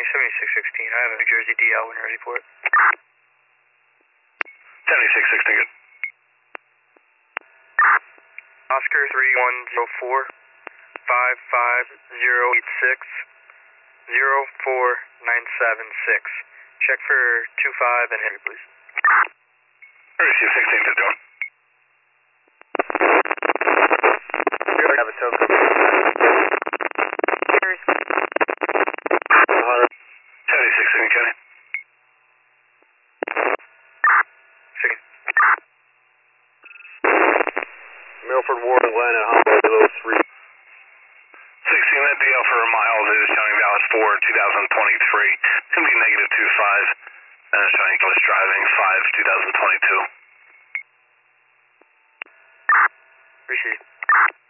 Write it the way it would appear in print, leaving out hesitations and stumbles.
7616. I have a New Jersey DL when you're ready for it. 7616, good. Oscar 3104 55086 04976. Check for 25 and Henry, please. Receive 16 to John. You have a token. 7616, Kenny. Milford Ward, Atlanta, Humboldt, below 3. 16, that DL for miles is showing valid for 2023. It's going to be negative 25, and it's showing English driving 5 2022. Appreciate it.